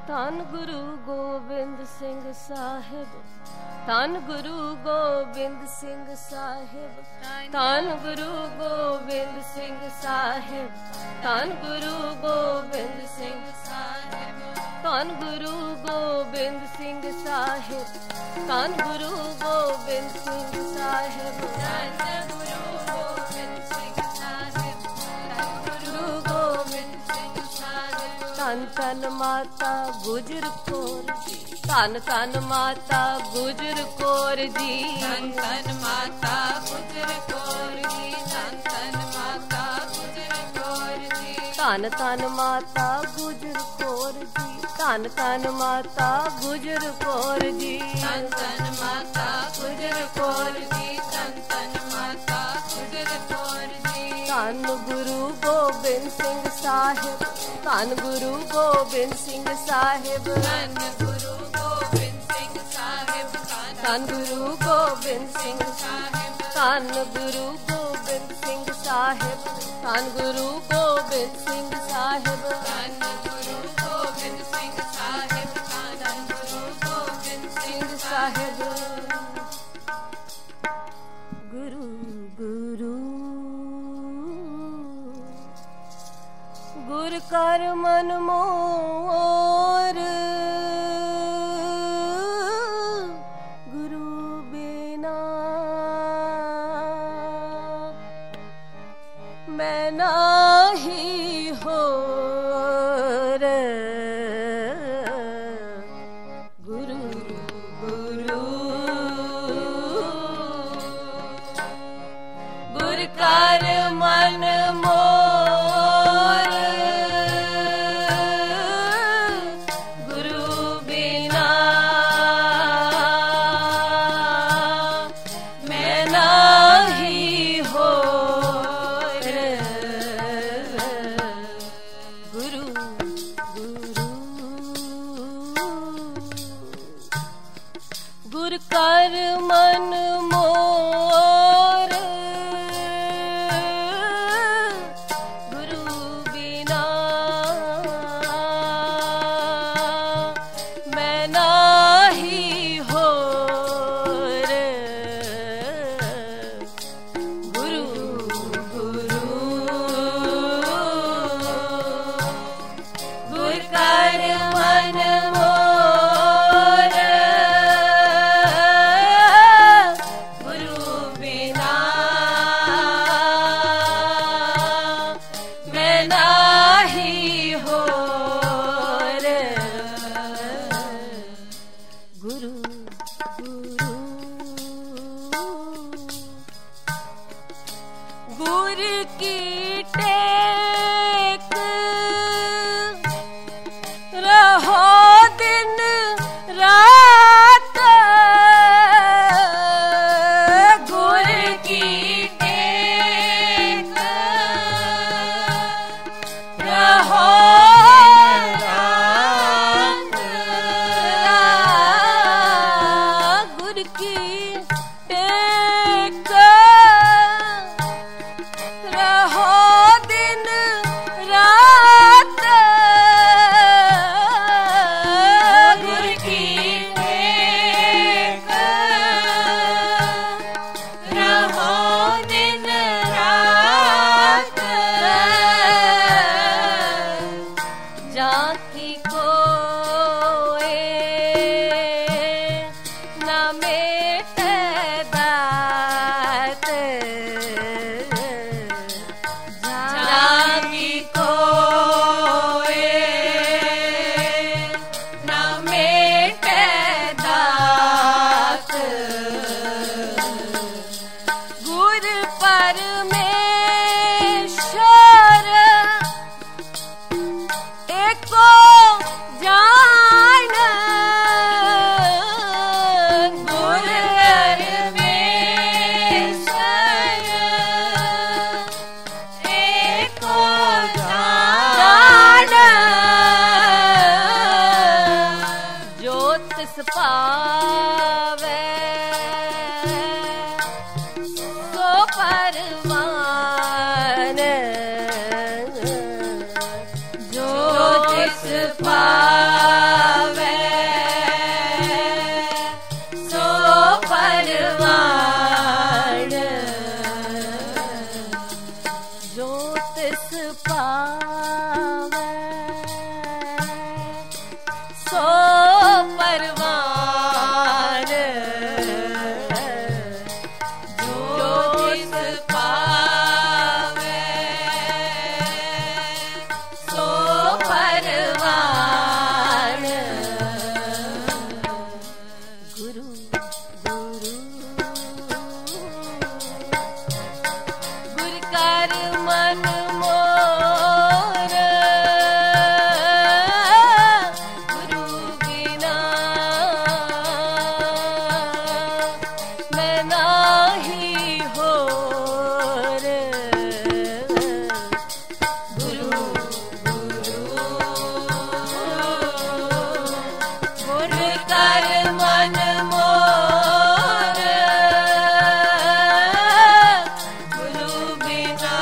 ਧੰਨ ਗੁਰੂ ਗੋਬਿੰਦ ਸਿੰਘ ਸਾਹਿਬ, ਧੰਨ ਗੁਰੂ ਗੋਬਿੰਦ ਸਿੰਘ ਸਾਹਿਬ, ਧੰਨ ਗੁਰੂ ਗੋਬਿੰਦ ਸਿੰਘ ਸਾਹਿਬ, ਧੰਨ ਗੁਰੂ ਗੋਬਿੰਦ ਸਿੰਘ ਸਾਹਿਬ, ਧੰਨ ਗੁਰੂ ਗੋਬਿੰਦ ਸਿੰਘ ਸਾਹਿਬ, ਧੰਨ ਗੁਰੂ ਗੋਬਿੰਦ ਸਿੰਘ ਸਾਹਿਬ, ਧੰਨ ਗੁਰੂ ਗੋਬਿੰਦ ਸਿੰਘ ਸਾਹਿਬ, ਧੰਨ ਗੁਰੂ ਗੋਬਿੰਦ ਸਿੰਘ ਸਾਹਿਬ। ਧੰਨ ਧੰਨ ਮਾਤਾ ਗੁਜਰ ਕੌਰ ਜੀ, ਧੰਨ ਧੰਨ ਮਾਤਾ ਗੁਜਰ ਕੌਰ ਜੀ, ਧੰਨ ਧੰਨ ਮਾਤਾ ਗੁਜਰ ਕੌਰ ਜੀ, ਧੰਨ ਧੰਨ ਮਾਤਾ ਗੁਜਰ ਕੌਰ ਜੀ, ਧੰਨ ਧੰਨ ਮਾਤਾ ਗੁਜਰ ਕੌਰ ਜੀ, ਧੰਨ ਧੰਨ ਮਾਤਾ ਗੁਜਰ ਕੌਰ ਜੀ, ਧੰਨ ਧੰਨ ਮਾਤਾ ਗੁਜਰ ਕੌਰ ਜੀ, ਧੰਨ ਧੰਨ ਮਾਤਾ ਗੁਜਰ ਕੌਰ ਜੀ। ਧੰਨ ਗੁਰੂ ਗੋਬਿੰਦ ਸਿੰਘ ਸਾਹਿਬ, ਧੰਨ ਗੁਰੂ ਗੋਬਿੰਦ ਸਿੰਘ ਸਾਹਿਬ, ਧੰਨ ਗੁਰੂ ਗੋਬਿੰਦ ਸਿੰਘ ਸਾਹਿਬ, ਧੰਨ ਗੁਰੂ ਗੋਬਿੰਦ ਸਿੰਘ ਸਾਹਿਬ, ਧੰਨ ਗੁਰੂ ਗੋਬਿੰਦ ਸਿੰਘ ਸਾਹਿਬ, ਧੰਨ ਗੁਰੂ ਗੋਬਿੰਦ ਸਿੰਘ ਸਾਹਿਬ, ਧੰਨ ਗੁਰੂ ਗੋਬਿੰਦ ਸਿੰਘ ਸਾਹਿਬ, ਧੰਨ ਗੁਰੂ ਗੋਬਿੰਦ ਸਿੰਘ ਸਾਹਿਬ। ਗੁਰੂ ਗੁਰੂ ਗੁਰ ਕਰ ਮਨ ਮੋਰ, ਗੁਰੂ ਬਿਨਾ ਮੈਂ ਨਾਹੀ ਹੋਰ। ਗੁਰੂ ਗੁਰੂ ਗੁਰ ਕਰ ਮਨ ਮੋਰ, ਗੁਰੂ ਬਿਨਾ ਮੈਂ ਨਾਹੀ ਹੋਰ। ਗੁਰੂ ਗੁਰੂ ਗੁਰ ਕਰ ਮਨ ਮੋਰ, ਗੁਰੂ ਬਿਨਾ ਮੈਂ ਨਾਹੀ ਹੋਰ। ਗੁਰੂ ਗੁਰੂ ਗੁਰ ਕਰ ਮਨ ਮੋਰ, ਗੁਰੂ ਬਿਨਾ ਮੈਂ ਨਾਹੀ ਹੋਰ। ਗੁਰੂ ਗੁਰੂ ਗੁਰ ਕੀ ਟੇਕ ਰਹੋ ਦਿਨ ਰਾਤ, ਗੁਰ ਕੀ ਟੇਕ ਰਹੋ ਰਾਤ, ਗੁਰ ਕੀ ਟੇਕ ਰਹੋ ਦਿਨ पावे सो परवान जो जिस पावे सो परवान गुरु गुरु गुर कर मन मोर गुरु बिना मैं नाही होर गुरु गुरु गुर कर मन मोर गुरु बिना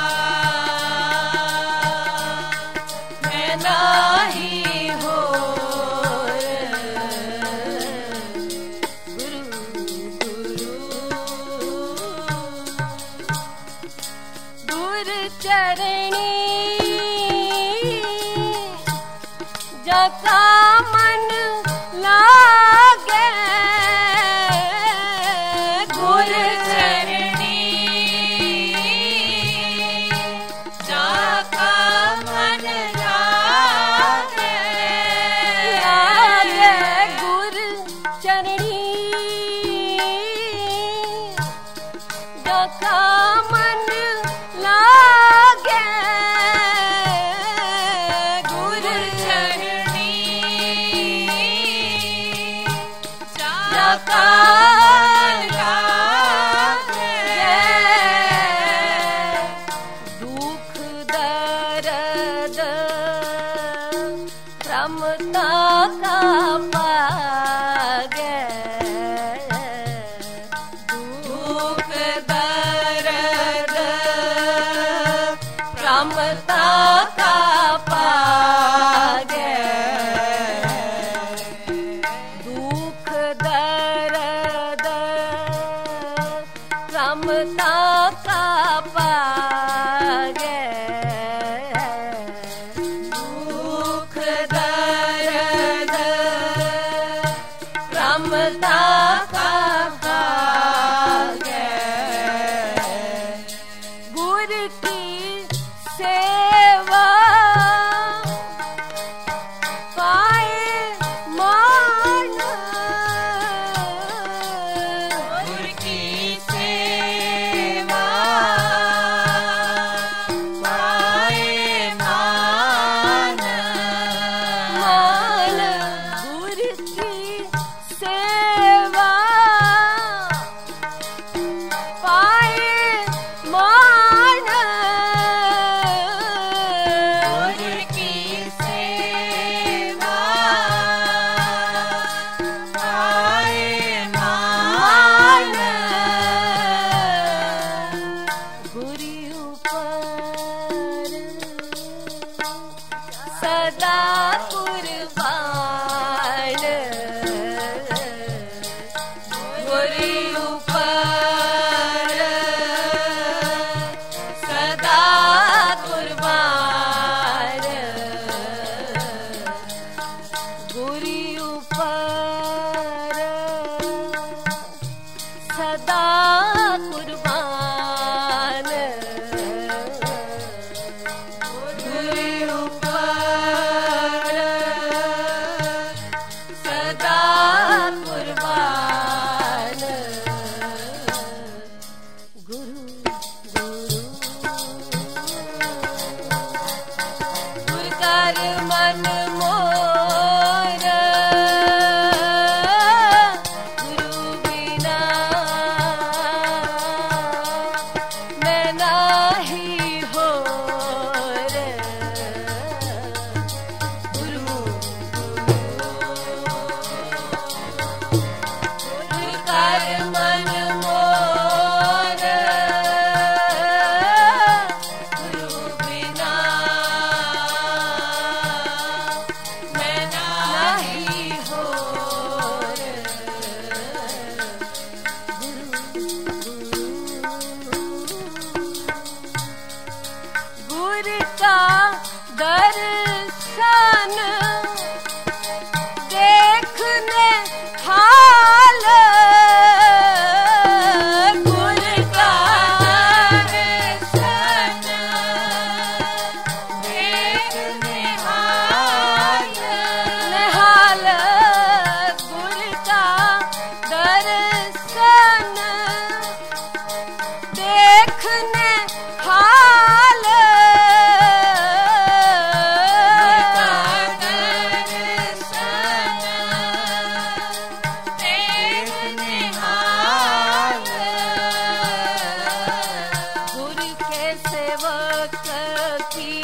मैं नाही होर गुरु गुरु गुर चरणी जका मन लागे गुर चरणी जका मन लागे गुर चरणी जका मन लागे गुर चरणी जका लागे दुख दर्द रमता का पागे दुख दर्द रमता का पागे दुख दर्द रमता का पागे दुख दर्द रमता का पागे गुर की सेवा पाए मान गुर की सेवा पाए मान मान गुर की सेवा पाए मान गुर की सेवा पाए मान गुरु ऊपर सदा कुर्बान गुरु ऊपर सदा कुर्बान गुरु ऊपर सदा कुर्बान गुरु ऊपर सदा कुर्बान गुरु गुरु गुर कर मन मोर गुरु बिना मैं नाही होर गुरु गुरु कर मन मोर गुरु बिना गुरु का दर्शन देखने हाल गुरु का दर्शन देखने हाल निहाल गुरु का दर्शन देखने हाल गुरु के सेवक की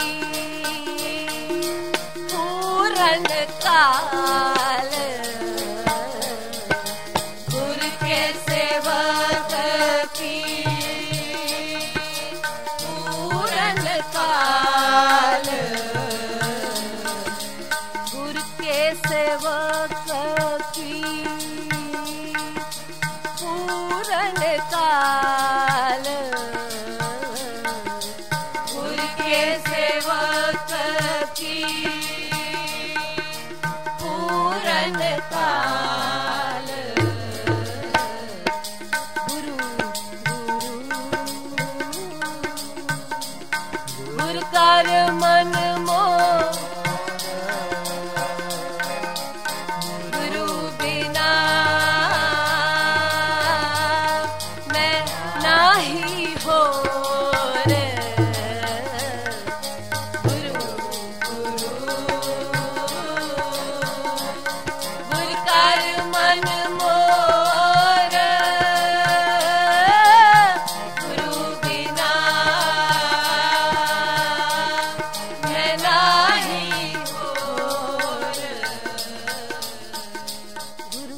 पूरन काल गुरु के सेवक की पूरन काल गुरु के सेवक की पूरन काल गुरु के सेवक की पूरन काल गुरु गुरु कर मन मोह गुरु बिना मैं नाही हो रे गुरु गुरु गुरु कर मन मोर गुरु बिना मैं नाही हो रे गुरु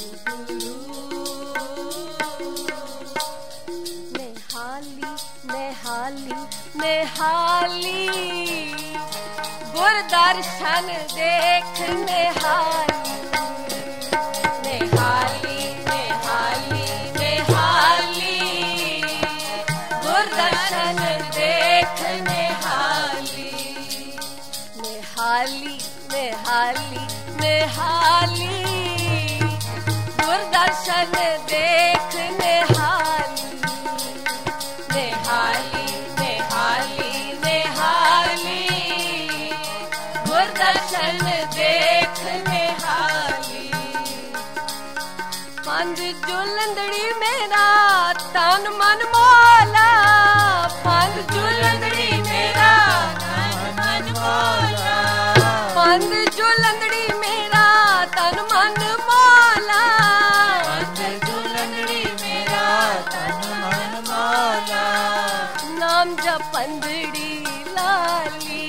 नेहाली नेहाली नेहाली गुर दर्शन देख नेहाली नेहाली नेहाली नेहाली गुर दर्शन देख नेहाली नेहाली नेहाली नेहाली गुर दर्शन देख नेहाली नेहाली नेहाली नेहाली गुर दर्शन देख नेहाली पंज जुलंदड़ी मेरा तन मन मोला पंज जुलंदड़ी मेरा तन मन मोला पंज जुलंदड़ी मेरा तन मन मोला पंज जुलंदड़ी मेरा तन मन मोला नाम जपंदड़ी लाली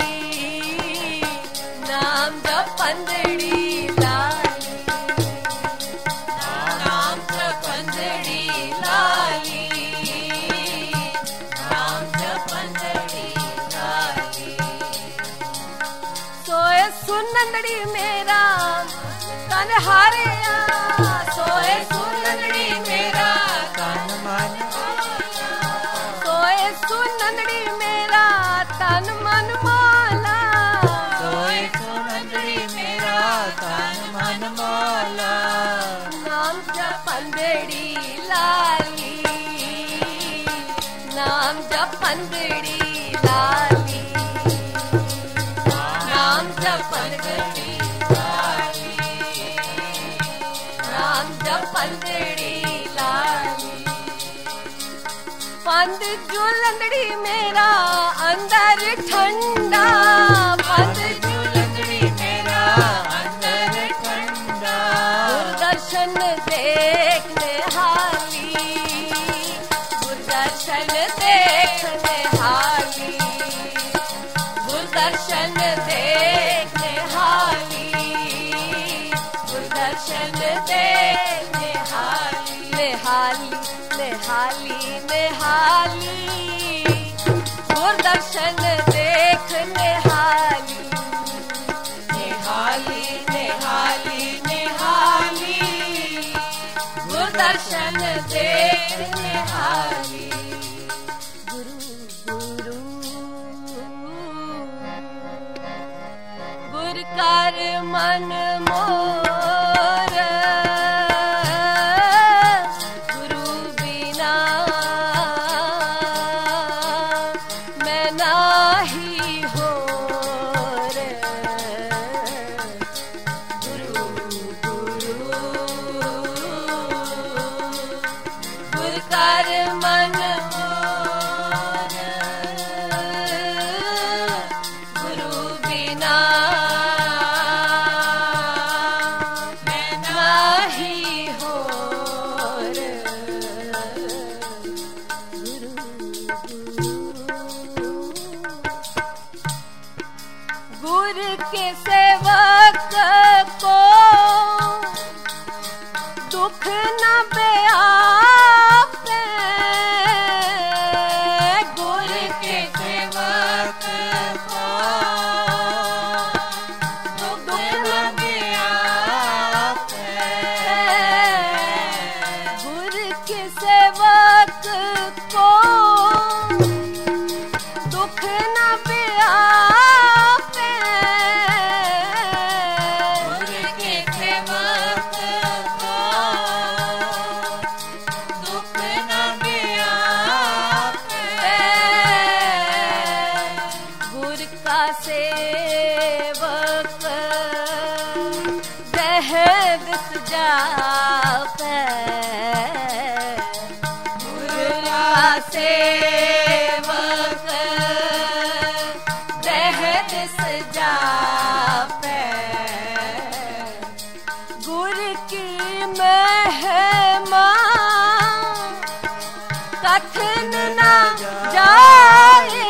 नाम जपंदड़ी लाली नाम जपंदड़ी लाली नाम जपंदड़ी लाली सोए सुनंदड़ी मेरा तन हारिया सोए सुनंदड़ी मेरा तन मन सोए सुनंदड़ी मेरा तन मन मोला सोए सुनंदड़ी मेरा तन मन मोला नाम जपंदड़ी लाली नाम जपंदड़ी लाली नाम जपंदड़ी लाली नाम जपंदड़ी लाली पंद जुलंदड़ी मेरा अंदर ठंडा पंद जुलंदड़ी मेरा अंदर ठंडा गुरदर्शन देखने हाली गुरदर्शन देखने हाली गुरदर्शन देखने हाली गुरदर्शन देखने हाली नेहाली नेहाली नेहाली गुरदर्शन देख नेहाली नेहाली नेहाली नेहाली गुरदर्शन देख नेहाली गुरु गुरु कर मन मोर गुरु बिना मैं नाही होर गुरु गुरु गुर कर मन मोर गुरु बिना गुरु के सेवक को दुख न व्यापे गुरु के सेवक को दुख न व्यापे गुरु के सेवक को दुख न व्यापे सेवक दहद जापे गुरु का सेवक दहद जापे गुरु की महिमा कथन ना जाए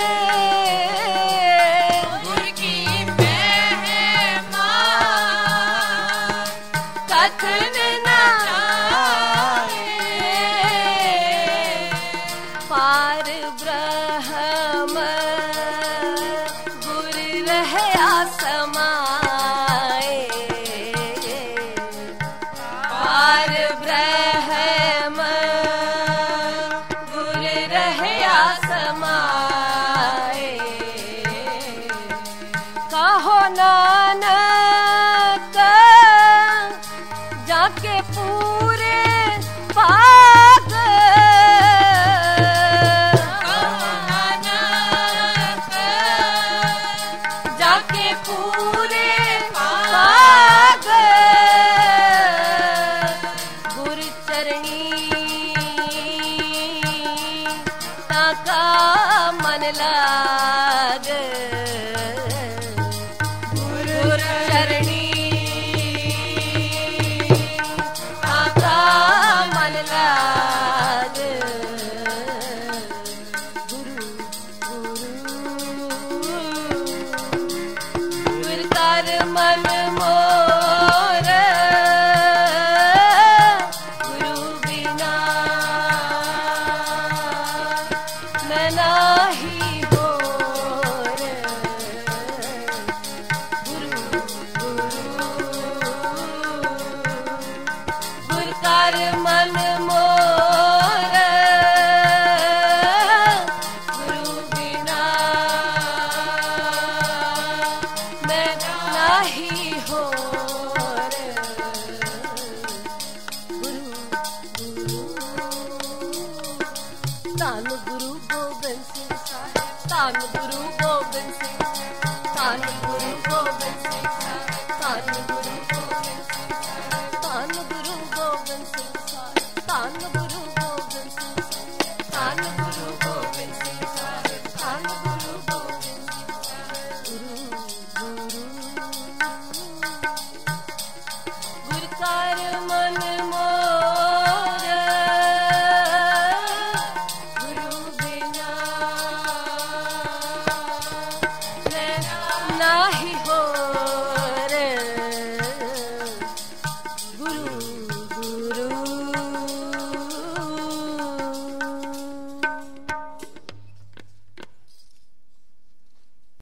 पार ब्रह्म गुरु रहया समाए पार ब्रह्म गुरु रहया समाए कहो नानक जाके पूरे पाग जाके पूरे पाग गुरु चरणी ताका मन लाग गुरु चरणी ताका मन लाग गुरु गुरु कर मन मोर गुरु बिना मैं नाही होर गुरु गुरु कर मन मोर गुरु बिना मैं नाही होर गुरु धन गुरु गोबिंद सिंह साहिब धन गुरु गोबिंद सिंह धन गुरु गोबिंद सिंह साहिब धन